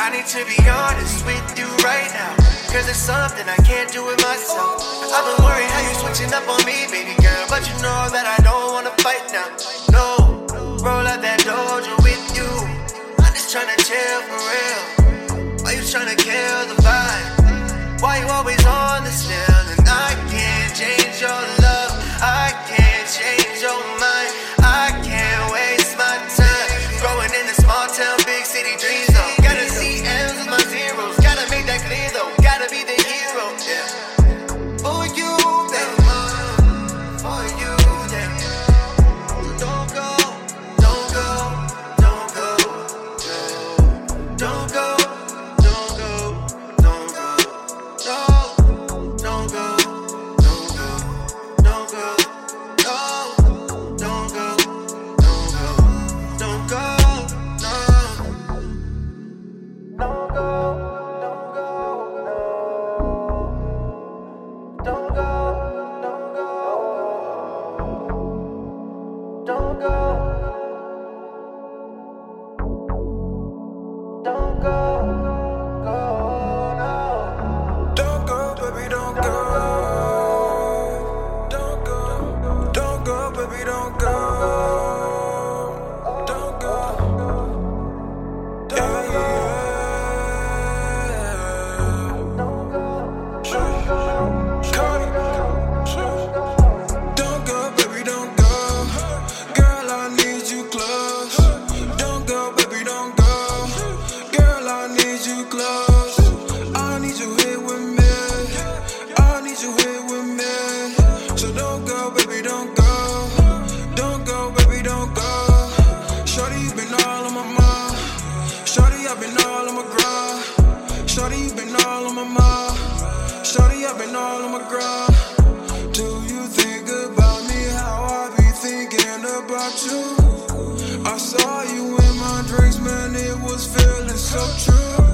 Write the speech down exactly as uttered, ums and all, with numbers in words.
I need to be honest with you right now, cause it's something I can't do it myself. I've been worried how you switching up on me, baby girl, but you know that I don't wanna fight now. No, roll out that dojo with you. I'm just tryna chill for real. Why you tryna kill the vibe? Why you always on the still? And I can't change your love, I can't change your mind, I can't waste my time growing in the small town, big city dreams though. Gotta see M's with my zeros, gotta make that clear though. Gotta be the hero, yeah. For you, baby, for you, yeah. Don't go, don't go, don't go, no. Don't go, don't go, don't go, no. Don't go, don't go, don't go, no. Don't go, don't go, don't go, no. Don't go, don't go, no. Don't go, don't go, don't go, don't go, go, no. Don't go, baby, don't go. Don't go, don't go, baby, don't go. Don't go, yeah, yeah. Cardi. Don't go, baby, don't go. Girl, I need you close. Don't go, baby, don't go. Girl, I need you close. I need you here with me. I need you here with me. So don't go, baby, don't go. Don't go, baby, don't go. Shorty, you been all on my mind. Shorty, I've been all on my grind. Shorty, you been all on my mind. Shorty, I've been all on my grind. Do you think about me how I be thinking about you? I saw you in my dreams, man, it was feeling so true.